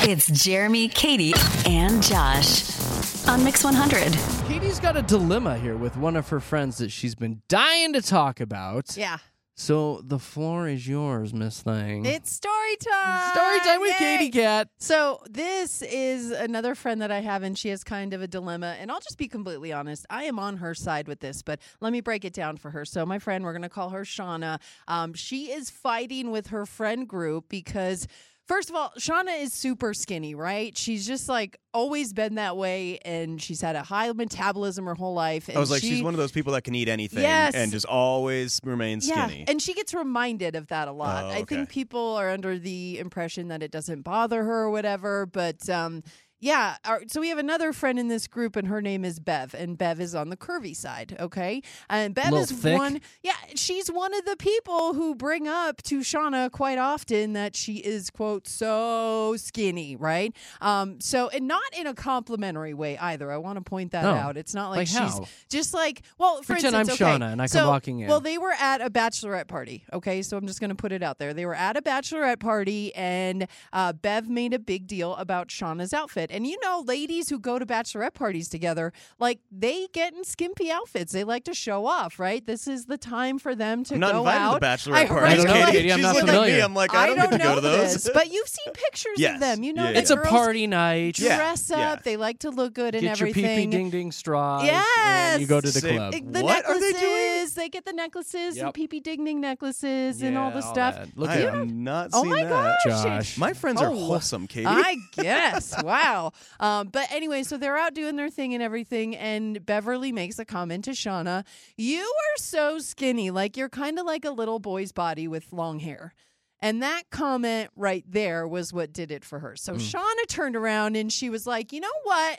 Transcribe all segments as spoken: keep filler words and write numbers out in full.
It's Jeremy, Katie, and Josh on Mix one hundred. Katie's got a dilemma here with one of her friends that she's been dying to talk about. Yeah. So the floor is yours, Miss Thing. It's story time. Story time with Yay. Katie Cat. So this is another friend that I have, and she has kind of a dilemma. And I'll just be completely honest. I am on her side with this, but let me break it down for her. So my friend, we're going to call her Shauna. Um, she is fighting with her friend group because... First of all, Shauna is super skinny, right? She's just like always been that way, and she's had a high metabolism her whole life. And I was like, she, she's one of those people that can eat anything Yes. and just always remain skinny. Yeah, and she gets reminded of that a lot. Oh, I think okay. people are under the impression that it doesn't bother her or whatever, but um, yeah. Our, so we have another friend in this group, and her name is Bev, and Bev is on the curvy side, okay? And Bev Little is thick. one, yeah, she's one of the people who bring up to Shauna quite often that she is, quote, so skinny, right? Um, so, and not in a complimentary way either. I want to point that No. out. It's not like, Like she's how? just like, well, for Pretend instance, I'm okay, Shauna and I come so, walking in. Well, they were at a bachelorette party, okay? So I'm just going to put it out there. They were at a bachelorette party, and uh, Bev made a big deal about Shauna's outfit. And you know, ladies who go to bachelorette parties together, like, they get in skimpy outfits. They like to show off, right? This is the time for them to I'm not go invited out. to bachelorette I- parties, I don't know, Katie. Katie, I'm She's not looking at familiar. me. I'm like, I don't, get to know go to those. this, but you've seen pictures Yes. of them. You know, Yeah, the It's a girls party night. Yeah. dress up. yeah. They like to look good and Get your everything. pee pee ding ding straws. Yes. And you go to the Say- club. The What are they necklaces, doing? they get the necklaces Yep. and pee pee ding ding necklaces and all Yeah, the stuff. that. Look I at have not Oh seen my that. gosh. Josh. My friends are Oh. wholesome, Katie. I guess. Wow. Um, but anyway, so they're out doing their thing and everything, and Beverly makes a comment to Shauna. You are so skinny. Like, you're kind of like a little boy's body with long hair. And that comment right there was what did it for her. So Shauna turned around and she was like, you know what?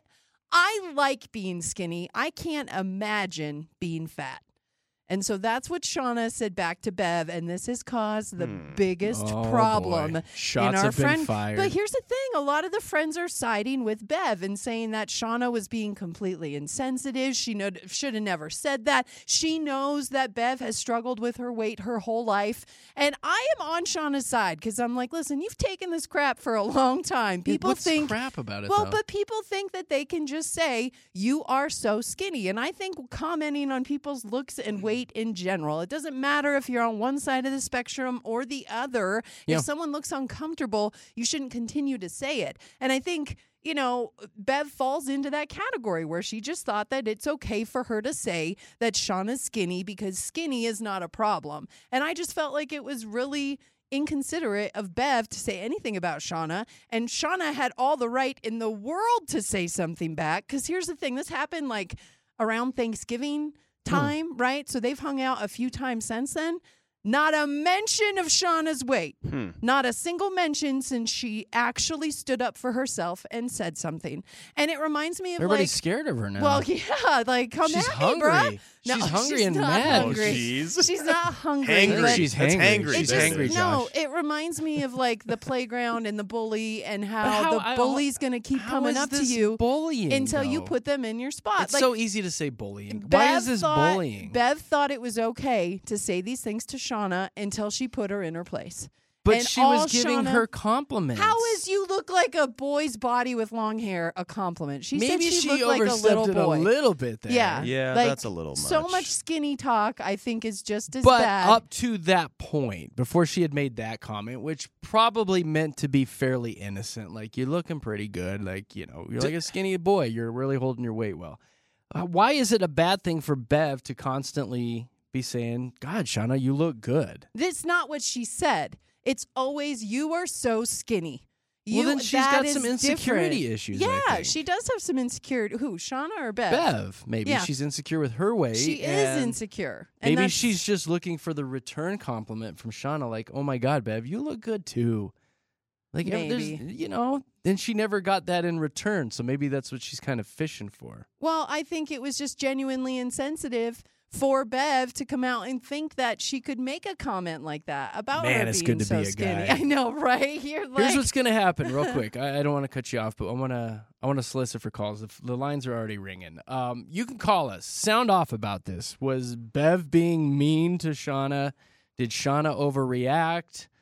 I like being skinny. I can't imagine being fat. And so that's what Shauna said back to Bev, and this has caused the Hmm. biggest Oh, problem boy. Shots in our have been friend. fired. But here's the thing: a lot of the friends are siding with Bev and saying that Shauna was being completely insensitive. She know, should have never said that. She knows that Bev has struggled with her weight her whole life, and I am on Shauna's side because I'm like, listen, you've taken this crap for a long time. People What's think. crap about it, Well, though? but people think that they can just say, you are so skinny. And I think commenting on people's looks and weight in general, it doesn't matter if you're on one side of the spectrum or the other. Yeah. If someone looks uncomfortable, you shouldn't continue to say it. And I think, you know, Bev falls into that category where she just thought that it's okay for her to say that Shauna's skinny because skinny is not a problem. And I just felt like it was really inconsiderate of Bev to say anything about Shauna, and Shauna had all the right in the world to say something back, because here's the thing, this happened like around Thanksgiving time, mm. right? So they've hung out a few times since then. Not a mention of Shauna's weight. Hmm. Not a single mention since she actually stood up for herself and said something. And it reminds me of Everybody's like, scared of her now. well, yeah, like come She's at hungry. me, bruh. She's No, hungry she's and not mad. Oh, hungry. jeez. She's not hungry. Hangry. but She's That's hangry. hangry. it She's just, angry, no, Josh. it reminds me of like the playground and the bully and how, how- the I- bully's going to keep How coming is up to this you bullying, until you though? put them in your spot. It's like, so easy to say bullying. Bev Why is this thought, bullying? Bev thought it was okay to say these things to Shauna until she put her in her place. but and she was all giving Shauna- her compliments. How is you look like a boy's body with long hair a compliment? She Maybe said she, she looked like a overstepped little it boy. a little bit there. Yeah, Yeah, like, that's a little So much. much skinny talk, I think, is just as But bad. up to that point, before she had made that comment, which probably meant to be fairly innocent, like, you're looking pretty good, like, you know, you're like a skinny boy, you're really holding your weight well. Uh, why is it a bad thing for Bev to constantly be saying, God, Shauna, you look good? That's not what she said. It's always, you are so skinny. You, Well, then she's that got is some insecurity different. issues, I Yeah, think. she does have some insecurity. Who, Shauna or Bev? Bev, maybe Yeah. she's insecure with her weight. She is and insecure. And Maybe that's- she's just looking for the return compliment from Shauna, like, oh my God, Bev, you look good too. Like, ev- there's- Maybe. you know, and she never got that in return, so maybe that's what she's kind of fishing for. Well, I think it was just genuinely insensitive for Bev to come out and think that she could make a comment like that about Man, her it's being good to so be a skinny. guy. I know, right? You're like, Here's what's gonna happen, real quick. I, I don't want to cut you off, but I want to I want to solicit for calls. The, the lines are already ringing. Um, you can call us. Sound off about this. Was Bev being mean to Shauna? Did Shauna overreact?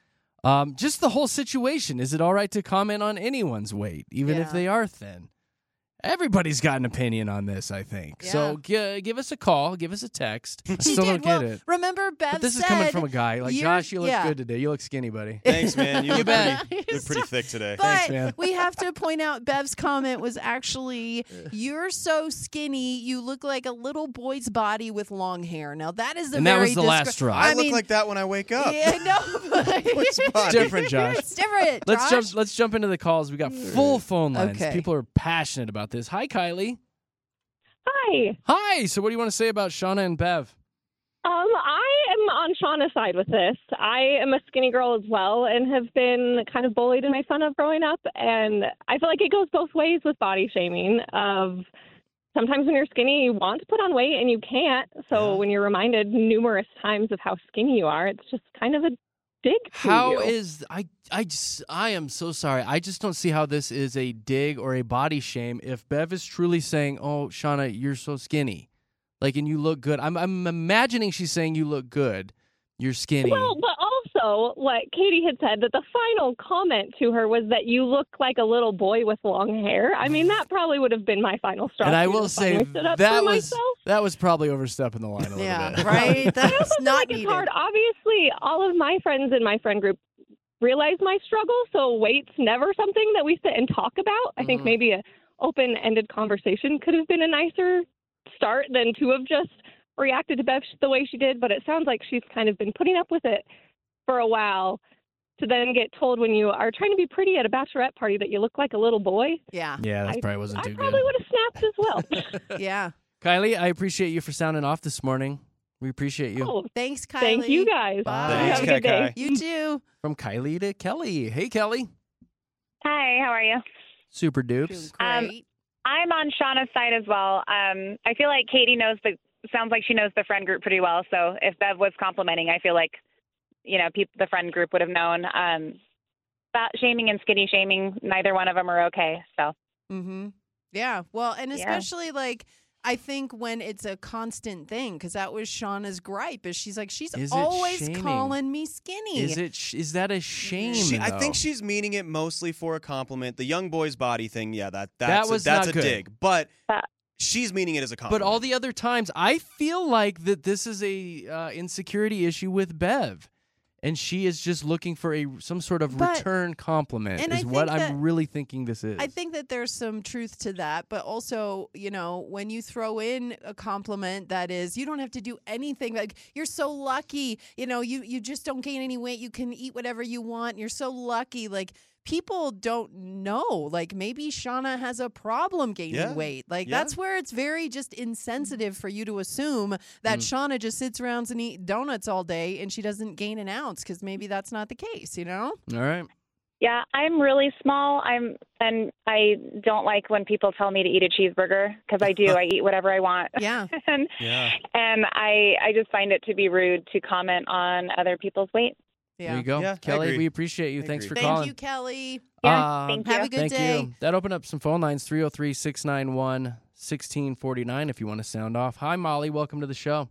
Um, just the whole situation. Is it all right to comment on anyone's weight, even if Yeah. they are thin? Everybody's got an opinion on this, I think. So g- give us a call, give us a text. I She still did. don't Well, get it. remember, Bev But this said is coming from a guy. Like, years- Josh, you look yeah. good today. You look skinny, buddy. Thanks, man. You, You look, bet. pretty, you look pretty thick today. But Thanks, man. we have to point out Bev's comment was actually, "You're so skinny, you look like a little boy's body with long hair." Now that is a And that very was the descri- last straw. I, I look mean, like that when I wake up. yeah, no, but Boy's body. Different, Josh. it's different. Let's Josh. jump. Let's jump into the calls. We got full phone lines. Okay. People are passionate about this. Hi, Kylie. Hi. Hi. So, what do you want to say about Shauna and Bev? Um, I am on Shauna's side with this. I am a skinny girl as well and have been kind of bullied and made fun of growing up. And I feel like it goes both ways with body shaming of sometimes when you're skinny, you want to put on weight and you can't. So Yeah. when you're reminded numerous times of how skinny you are, it's just kind of a dig to How you. is I? I just. I am so sorry. I just don't see how this is a dig or a body shame. If Bev is truly saying, "Oh, Shauna, you're so skinny," like, and you look good. I'm. I'm imagining she's saying you look good. You're skinny. Well, but also what Katie had said, that the final comment to her was that you look like a little boy with long hair. I mean, that probably would have been my final straw. and I too, will to say finally stood up that for was myself. that was probably overstepping the line a little Yeah, bit. right. I That's also feel not like it's needed. hard. Obviously, all of my friends in my friend group realize my struggle, so weight's never something that we sit and talk about. I think Mhm. maybe a open-ended conversation could have been a nicer start than to have just reacted to Bev the way she did, but it sounds like she's kind of been putting up with it for a while to then get told when you are trying to be pretty at a bachelorette party that you look like a little boy. Yeah, Yeah, that I- probably wasn't I too probably good. would have snapped as well. yeah. Kylie, I appreciate you for sounding off this morning. We appreciate you. Oh, Thanks, Kylie. thank you guys. Bye. Thanks, Have a good Kai day. You too. From Kylie to Kelly. Hey, Kelly. Hi, how are you? Super Doing dupes. Um, great. I'm on Shauna's side as well. Um, I feel like Katie knows the sounds like she knows the friend group pretty well. So if Bev was complimenting, I feel like you know peop the friend group would have known. Um, fat shaming and skinny shaming, neither one of them are okay. So Mm-hmm. Yeah. Well, and Yeah. especially like I think when it's a constant thing, because that was Shauna's gripe, is she's like she's Is it always shaming? calling me skinny. Is it? sh- Is that a shame? She, I though? think she's meaning it mostly for a compliment. The young boy's body thing, yeah, that that's That a, was that's not a good. dig. But Uh, she's meaning it as a compliment. But all the other times, I feel like that this is a uh, insecurity issue with Bev, and she is just looking for a some sort of But- return compliment. and I Is what think I'm that- really thinking this is. I think that there's some truth to that, but also, you know, when you throw in a compliment that is, you don't have to do anything. Like you're so lucky, you know, you you just don't gain any weight. You can eat whatever you want. You're so lucky. Like people don't know. Like maybe Shauna has a problem gaining Yeah. weight. Like Yeah. that's where it's very just insensitive for you to assume that Shauna just sits around and eat donuts all day and she doesn't gain an ounce because maybe that's not the case. You know? All right. yeah, I'm really small. I'm and I don't like when people tell me to eat a cheeseburger because I do. I eat whatever I want. Yeah. and yeah. and I I just find it to be rude to comment on other people's weight. There Yeah. you go, Yeah, I Kelly. agree. We appreciate you. I Thanks agree. for Thank calling. you, Kelly. Yeah, Um, thank Have you. a good Thank day. you. That opened up some phone lines, three oh three, six nine one, one six four nine if you want to sound off. Hi, Molly. Welcome to the show.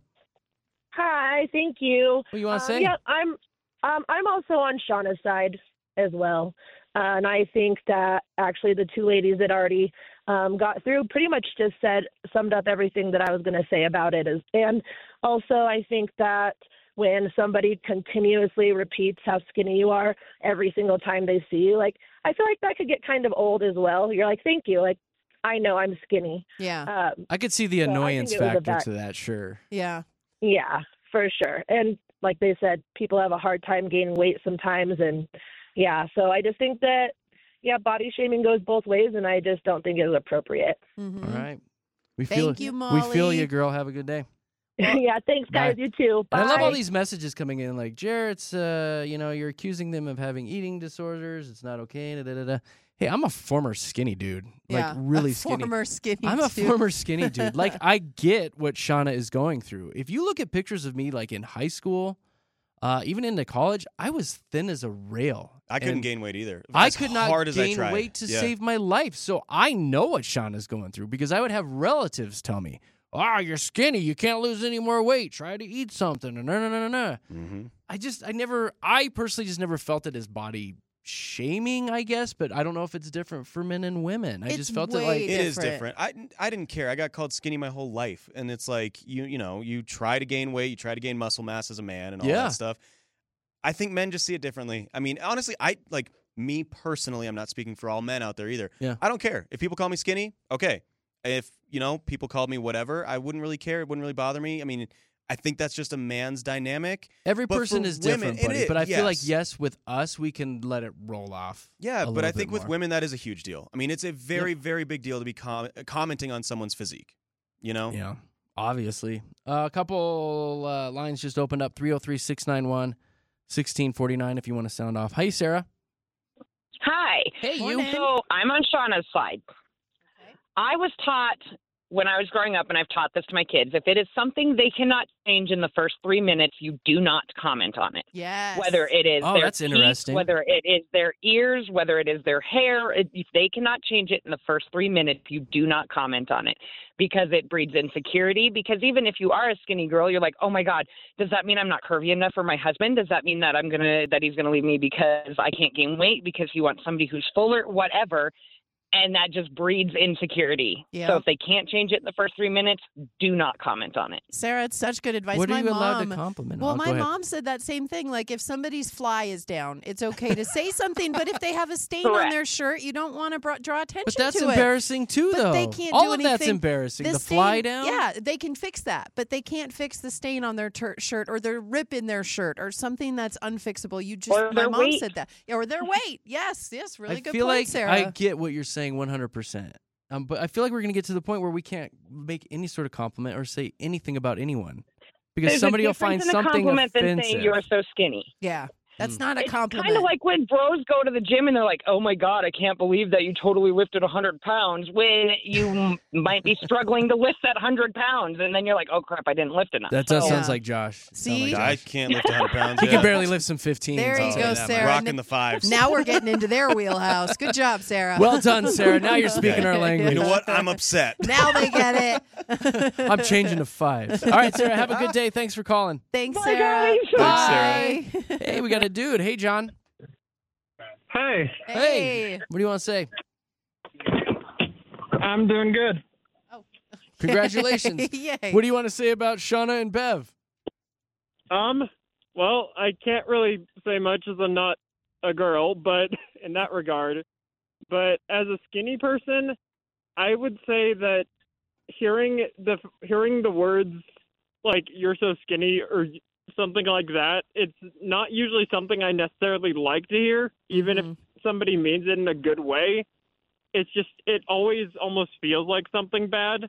Hi, thank you. What do you want to Um, say? Yeah, I'm. Um, I'm also on Shauna's side as well, uh, and I think that actually the two ladies that already um, got through pretty much just said summed up everything that I was going to say about it. Is and also I think that when somebody continuously repeats how skinny you are every single time they see you, like I feel like that could get kind of old as well. You're like, thank you, like I know I'm skinny. Yeah. Um, I could see the So I think annoyance it was a factor back- to that, sure. Yeah. Yeah, for sure. And like they said, people have a hard time gaining weight sometimes. And yeah, so I just think that, yeah, body shaming goes both ways. And I just don't think it's appropriate. Mhm. All right. We Thank feel you, We feel Molly. you, girl. Have a good day. yeah, thanks, guys. Bye. You too. Bye. And I love all these messages coming in like, Jarrett's, uh, you know, you're accusing them of having eating disorders. It's not okay. Da, da, da, da. Hey, I'm a former skinny dude. Yeah. Like, really a skinny. Former skinny. I'm a dude. former skinny dude. Like, I get what Shauna is going through. If you look at pictures of me, like in high school, uh, even into college, I was thin as a rail. I couldn't And gain weight either. I As could not hard as I gain tried. weight to Yeah. save my life. So I know what Shauna's going through because I would have relatives tell me, oh, you're skinny. You can't lose any more weight. Try to eat something. No, no, no, no, no. Mm-hmm. I just, I never, I personally just never felt it as body shaming, I guess, but I don't know if it's different for men and women. I It's just felt it way like, It is different. different. I, I didn't care. I got called skinny my whole life, and it's like you you know you try to gain weight, you try to gain muscle mass as a man, and all Yeah. that stuff. I think men just see it differently. I mean, honestly, I like me personally. I'm not speaking for all men out there either. Yeah. I don't care if people call me skinny. Okay, if you know people called me whatever, I wouldn't really care. It wouldn't really bother me. I mean, I think that's just a man's dynamic. every But person for is women, different, it buddy. is- but I feel like, yes. yes, with us, we can let it roll off. Yeah, a but little I think bit with more. women that is a huge deal. I mean, it's a very very big deal to be com- commenting on someone's physique. You know. Yeah, obviously. Uh, a couple uh, lines just opened up, three oh three, six nine one, one six four nine if you want to sound off. Hi, Sarah. Hi. Hey, you. Morning. So I'm on Shauna's side. I was taught when I was growing up, and I've taught this to my kids, if it is something they cannot change in the first three minutes, you do not comment on it. Yes. Whether it is Oh, their that's teeth, interesting. whether it is their ears, whether it is their hair, it, if they cannot change it in the first three minutes, you do not comment on it because it breeds insecurity. Because even if you are a skinny girl, you're like, oh my God, does that mean I'm not curvy enough for my husband? Does that mean that I'm gonna that he's gonna leave me because I can't gain weight because he wants somebody who's fuller, whatever? And that just breeds insecurity. Yeah. So if they can't change it in the first three minutes, do not comment on it. Sarah, it's such good advice. What are my you allowed mom, to compliment Well, on? Go my ahead. mom said that same thing. Like, if somebody's fly is down, it's okay to say something. But if they have a stain on Correct. their shirt, you don't want to br- draw attention But that's to it. embarrassing too, But though. they can't All do of that's anything. embarrassing. The, stain- fly down. Yeah, they can fix that, but they can't fix the stain on their tur shirt or their rip in their shirt or something that's unfixable. You just, Or my their mom weight. said that, or their weight. Yes, yes, really I good feel point, like Sarah. I get what you're saying one hundred percent. Um, but I feel like we're going to get to the point where we can't make any sort of compliment or say anything about anyone because There's somebody a will find difference in a something compliment than offensive. saying you're so skinny. yeah, that's Hmm. not a It's compliment. kind of like when bros go to the gym and they're like, "Oh my God, I can't believe that you totally lifted one hundred pounds," when you m- might be struggling to lift that one hundred pounds, and then you're like, "Oh crap, I didn't lift enough." That does So- sounds Yeah. like Josh. Sound See? like I Josh. can't lift one hundred pounds. He yet. can barely lift some fifteen. There you go, Sarah. Rocking the fives. Now we're getting into their wheelhouse. Good job, Sarah. Well done, Sarah. Now you're speaking our language. You know what? I'm upset. Now they get it. I'm changing to five. All right, Sarah. Have a good day. Thanks for calling. Thanks, Bye, Sarah. guys. Bye. Hey, we got a dude. Hey, John. Hey, Hey. What do you want to say? I'm doing good. Congratulations. Yay. What do you want to say about Shauna and Bev? Um, well, I can't really say much as I'm not a girl, but in that regard, but as a skinny person, I would say that hearing the hearing the words like "you're so skinny" or something like that, it's not usually something I necessarily like to hear, even Mhm. if somebody means it in a good way. It's just it always almost feels like something bad.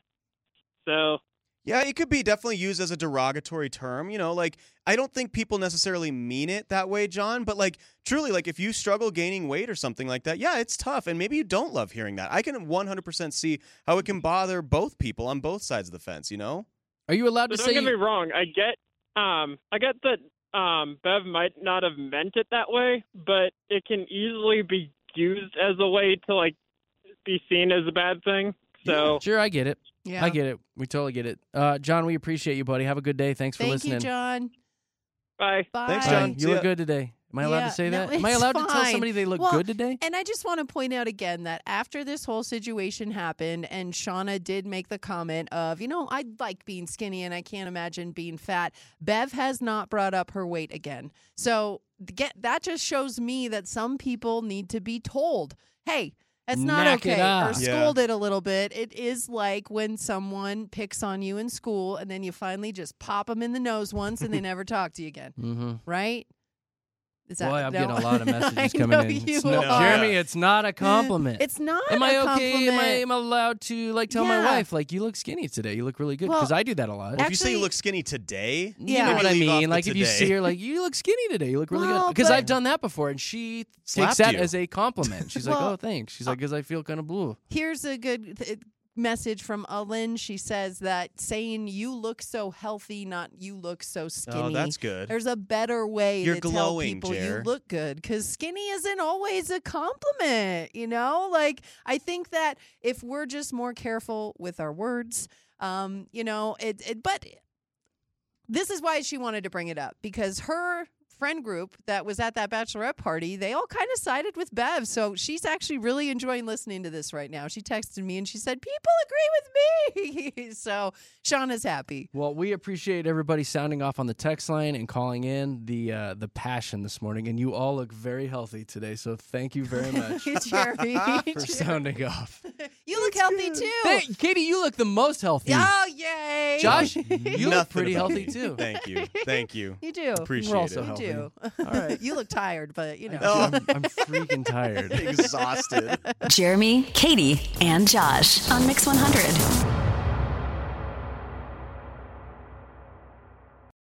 So Yeah, it could be definitely used as a derogatory term. You know, like I don't think people necessarily mean it that way, John. But like truly, like if you struggle gaining weight or something like that, yeah, it's tough, and maybe you don't love hearing that. I can one hundred percent see how it can bother both people on both sides of the fence. You know? Are you allowed So to don't say? get me wrong. I get, um, I get that um, Bev might not have meant it that way, but it can easily be used as a way to like be seen as a bad thing. So Sure, I get it. Yeah. I get it. We totally get it. Uh, John, we appreciate you, buddy. Have a good day. Thanks for Thank listening. you, John. bye. Bye. Thanks, All John. right, See you look ya. good today. Am I allowed Yeah, to say no, that? Am I it's allowed to tell fine. somebody they look Well, good today? And I just want to point out again that after this whole situation happened and Shauna did make the comment of, you know, I like being skinny and I can't imagine being fat, Bev has not brought up her weight again. So get that just shows me that some people need to be told, hey, that's not Knock it okay. Or off. Yeah. scolded a little bit. It is like when someone picks on you in school and then you finally just pop them in the nose once and they never talk to you again. Mm-hmm. Right? Is Boy, I'm no? getting a lot of messages I coming know in. You It's no- are. Jeremy, it's not a compliment. It's not Am a I okay? Am I, compliment. am I allowed to like tell my Yeah. wife like you look skinny today? You look really good because Well, I do that a lot. If you say you Actually- look skinny today, You Yeah. know what I maybe leave off mean? the Like if you today. see her, like you look skinny today. You look really Well, good because but- I've done that before, and she takes Slapped that you. as a compliment. She's like, Well, "Oh, thanks." She's like, "Cause I feel kind of blue." Here's a good th- message from Alin. She says that saying you look so healthy, not you look so skinny. Oh, that's good. There's a better way You're to tell glowing, people Jer. you look good because skinny isn't always a compliment, you know? Like, I think that if we're just more careful with our words, Um, you know, it, it. But this is why she wanted to bring it up, because her friend group that was at that bachelorette party, they all kind of sided with Bev. So she's actually really enjoying listening to this right now. She texted me and she said, people agree with me. So Shauna's happy. Well, we appreciate everybody sounding off on the text line and calling in the uh, the passion this morning. And you all look very healthy today. So thank you very much Jeremy. for sounding off. You look healthy too. Hey, Katie, you look the most healthy. Oh, yay. Josh, you look Nothing pretty about healthy me. too. Thank you. Thank you. You do. Appreciate We're also it. healthy. You do. All right. You look tired, but you know. I'm, I'm freaking tired. Exhausted. Jeremy, Katie, and Josh on Mix one hundred.